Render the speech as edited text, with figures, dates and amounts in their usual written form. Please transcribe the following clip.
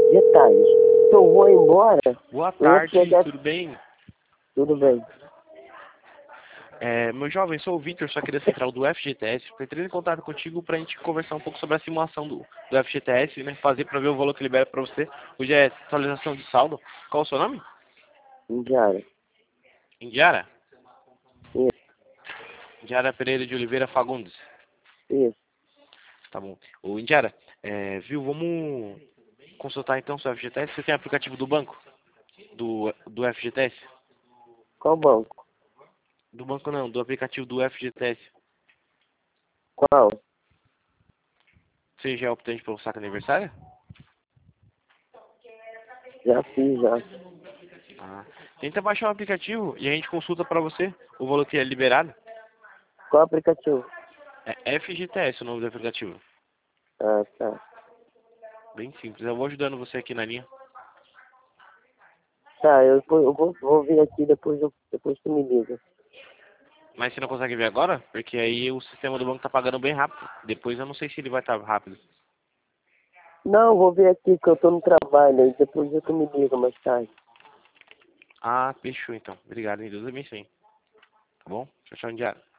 Detalhes. Se eu vou embora, Boa o tarde, FGTS... tudo bem? Tudo bem. Meu jovem, sou o Victor, sou aqui da central do FGTS. Entrei em contato contigo para a gente conversar um pouco sobre a simulação do FGTS, né? Fazer para ver o valor que libera para você. Hoje é atualização de saldo. Qual o seu nome? Indiara. Indiara? Isso, Indiara Pereira de Oliveira Fagundes. isso. Tá bom. Ô, Indiara, viu, vamos consultar então o seu FGTS. Você tem aplicativo do banco? Do FGTS? Qual banco? Do banco não, do aplicativo do FGTS. Qual? Você já é optante pelo saque aniversário? Já fiz, já. Ah. Tenta baixar o aplicativo e a gente consulta para você o valor que é liberado. Qual aplicativo? É FGTS o nome do aplicativo. Ah, tá. Bem simples. Eu vou ajudando você aqui na linha. Tá, eu vou vir aqui depois tu me liga. Mas você não consegue ver agora? Porque aí o sistema do banco tá pagando bem rápido. Depois eu não sei se ele vai estar rápido. Não, vou vir aqui que eu tô no trabalho, aí depois tu me liga mais tarde. Ah, fechou então. Obrigado, hein? Deus abençoe. Tá bom? Tchau, tchau, Indiara.